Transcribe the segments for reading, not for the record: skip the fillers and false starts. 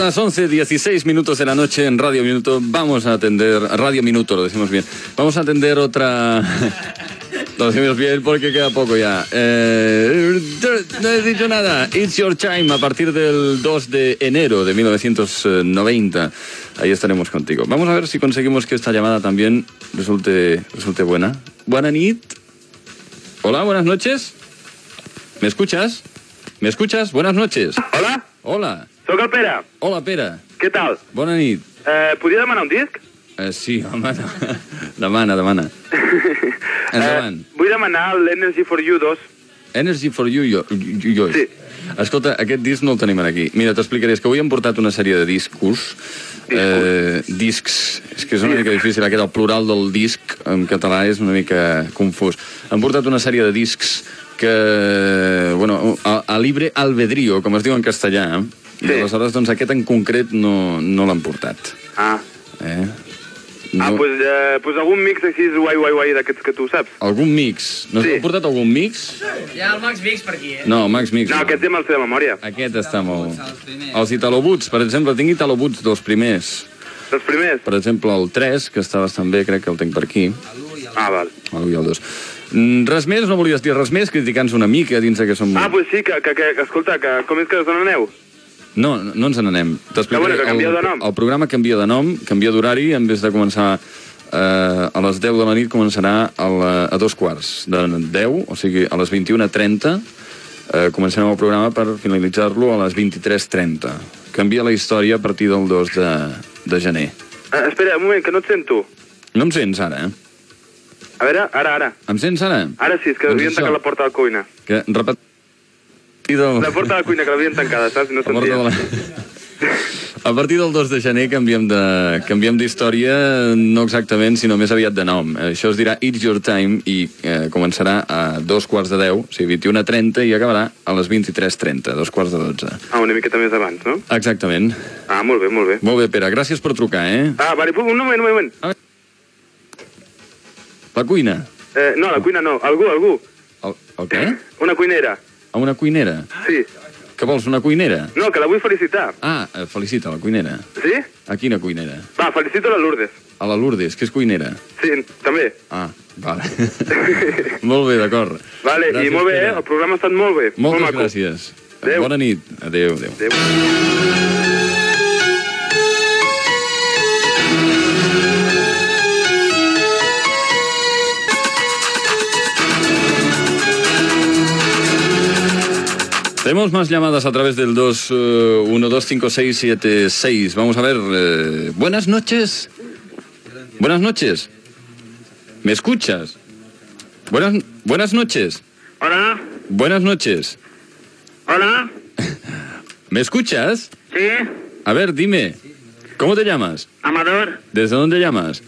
las 11:16 minutos de la noche en Radio Minuto. Vamos a atender... Radio Minuto, lo decimos bien. Vamos a atender otra... Lo decimos bien porque queda poco ya. No he dicho nada. It's Your Time, a partir del 2 de enero de 1990. Ahí estaremos contigo. Vamos a ver si conseguimos que esta llamada también resulte buena. Buena nit. Hola, buenas noches. ¿Me escuchas? ¿Me escuchas? Buenas noches. Hola? Hola. Soc el Pere. Hola, Pere. Què tal? Bona nit. Podria demanar un disc? Sí, home, demana. Endavant. Vull demanar l'Energy for You 2. Energy for You, jo. Sí. Escolta, aquest disc no el tenim aquí. Mira, t'explicaré, és que avui hem portat una sèrie de discos. Discs. És que és una mica difícil, aquest, el plural del disc en català és una mica confús. Hem portat una sèrie de discs que, bueno, a libre albedrío, com es diu en castellà, i aleshores, doncs, aquest en concret no l'han portat. Pues algun mix així guai d'aquests que tu saps. Algun mix? No s'ha portat algun mix? Hi ha el Max Mix per aquí, No, Max Mix. No, aquest tema el sé de memòria. Aquest està molt... Els Italobuts, per exemple, tinc Italobuts dels primers. Dels primers? Per exemple, el 3, que està bastant bé, crec que el tinc per aquí. Val. L'1 i el 2. Res més? No volies dir res més? Criticant-nos una mica dins que som... Pues sí, que escolta, com és que us n'aneu? No ens n'anem. T'explicaré. Que canvia de nom. El programa canvia de nom, canvia d'horari, en vez de començar a les 10 de la nit, començarà a 2:15 de 10, o sigui, a les 21:30, començarem el programa per finalitzar-lo a les 23:30. Canvia la història a partir del 2 de gener. Espera, un moment, que no et sento. No em sents, ara, A veure, ara. Em sents, ara? Ara sí, és que havien tancat la porta de la cuina. La porta de la cuina, que l'havien tancada, saps? No sentia. A partir del 2 de gener canviem d'història, no exactament, sinó més aviat de nom. Això es dirà It's Your Time i començarà a 2:15, o sigui, 21:30, i acabarà a les 23:30, 2:15. Una miqueta més abans, no? Exactament. Molt bé. Molt bé, Pere, gràcies per trucar, Vale, un moment. La cuina? No, la cuina no, algú. El què? Una cuinera. A una cuinera? Sí. Que vols, una cuinera? No, que la vull felicitar. Felicita la cuinera. Sí? A quina cuinera? Felicito la Lourdes. A la Lourdes, que és cuinera. Sí, també. Vale. Molt bé, d'acord. Vale, gràcies, i molt bé, el programa ha estat molt bé. Moltes gràcies. Adéu. Bona nit. Adéu. Tenemos más llamadas a través del 2125676. Vamos a ver. Buenas noches. Buenas noches. ¿Me escuchas? Buenas noches. Hola. Buenas noches. Hola. ¿Me escuchas? Sí. A ver, dime. ¿Cómo te llamas? Amador. ¿Desde dónde llamas?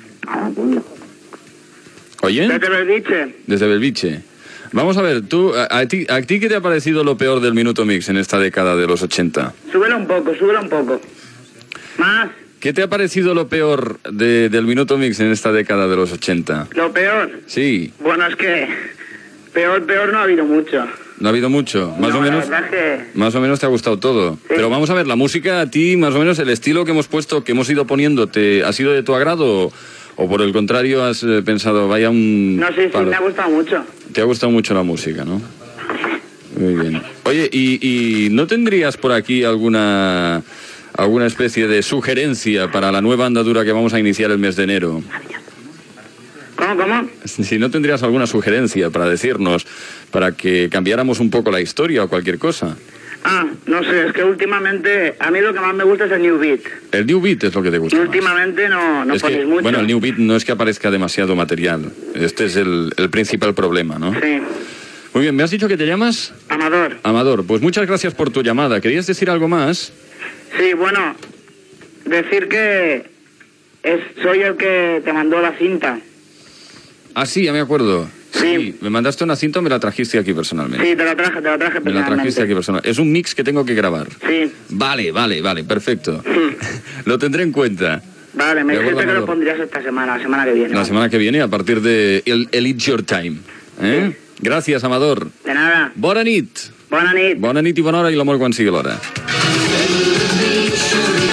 ¿Oye? Desde Belviche. Desde Belviche. Vamos a ver, tú, ¿a ti qué te ha parecido lo peor del Minuto Mix en esta década de los 80? Súbelo un poco. Más. ¿Qué te ha parecido lo peor del Minuto Mix en esta década de los 80? ¿Lo peor? Sí. Bueno, es que peor no ha habido mucho. ¿No ha habido mucho? Más o menos te ha gustado todo. Sí. Pero vamos a ver, la música a ti, más o menos el estilo que hemos puesto, que hemos ido poniendo, ¿ha sido de tu agrado o por el contrario has pensado, vaya un... No, sí, me ha gustado mucho. Te ha gustado mucho la música, ¿no? Muy bien. Oye, ¿y no tendrías por aquí alguna especie de sugerencia para la nueva andadura que vamos a iniciar el mes de enero? ¿Cómo? Si no tendrías alguna sugerencia para decirnos, para que cambiáramos un poco la historia o cualquier cosa. No sé, es que últimamente a mí lo que más me gusta es el New Beat. El New Beat es lo que te gusta. Y últimamente no ponéis mucho. Bueno, el New Beat no es que aparezca demasiado material. Este es el principal problema, ¿no? Sí. Muy bien, ¿me has dicho que te llamas? Amador, pues muchas gracias por tu llamada. ¿Querías decir algo más? Sí, bueno, decir que soy el que te mandó la cinta. Sí, ya me acuerdo. Sí. Me mandaste una cinta o me la trajiste aquí personalmente. Sí, te la traje personalmente. Me la trajiste aquí personalmente. Es un mix que tengo que grabar. Sí. Vale, perfecto. Lo tendré en cuenta. Vale, me dijiste que lo pondrías la semana que viene. La semana que viene, a partir de el It's Your Time. Sí. Gràcies, Amador. De nada. Bona nit. Bona nit. Bona nit i bona hora i l'amor quan sigui l'hora.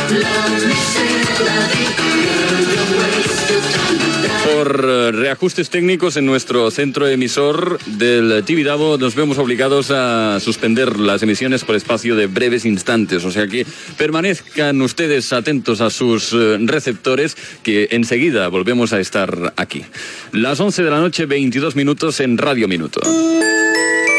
Por reajustes técnicos en nuestro centro emisor del Tibidabo nos vemos obligados a suspender las emisiones por espacio de breves instantes, o sea que permanezcan ustedes atentos a sus receptores, que enseguida volvemos a estar aquí. Las 11 de la noche, 22 minutos en Radio Minuto.